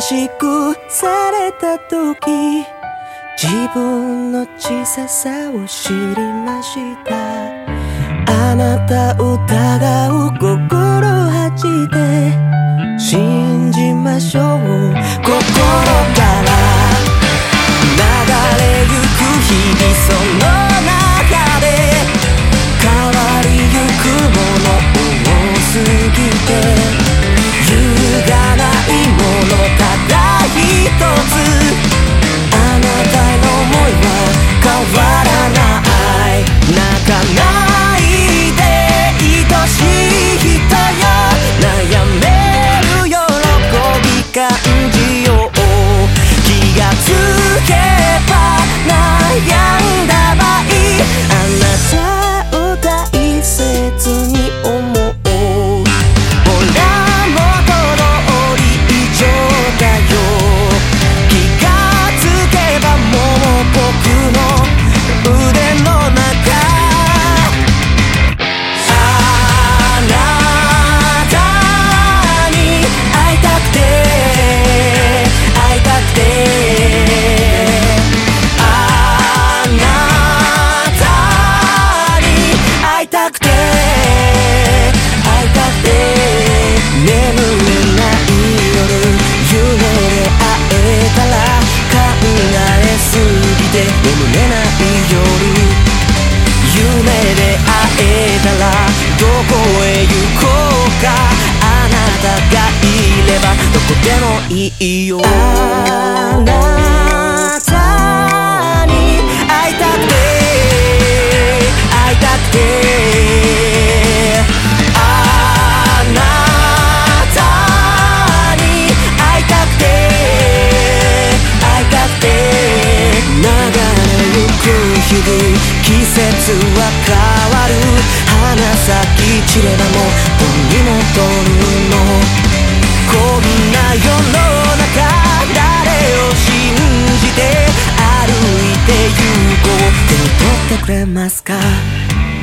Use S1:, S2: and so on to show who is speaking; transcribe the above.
S1: しくされた時、自分の小ささを知りました。あなた疑う心恥で信じましょう。心から流れゆく日々、その中で変わりゆくもの多すぎて、揺るがないものただ一つ、あなたへの想いは変わらない。泣かないで愛しい人よ、悩める喜び感じよう。気がつけば悩んだ場合、あなたを大切に思う。ほら元通り以上だよ。気がつけばもう僕の腕の中、あなたに会いたくて会いたくて、あなたに会いたくて会いたくて、眠れない夜、夢で会えたら考えすぎて眠れない夜、夢で会えたらどこへ行こうか、あなたがいればどこでもいいよ。あなたに会いたくて会いたくて、あなたに会いたくて会いたくて、流れゆく日々、季節は変わる。花咲き散ればもうどこに戻るの。こんな世の中、誰を信じて歩いて行こう。手を取ってくれますか。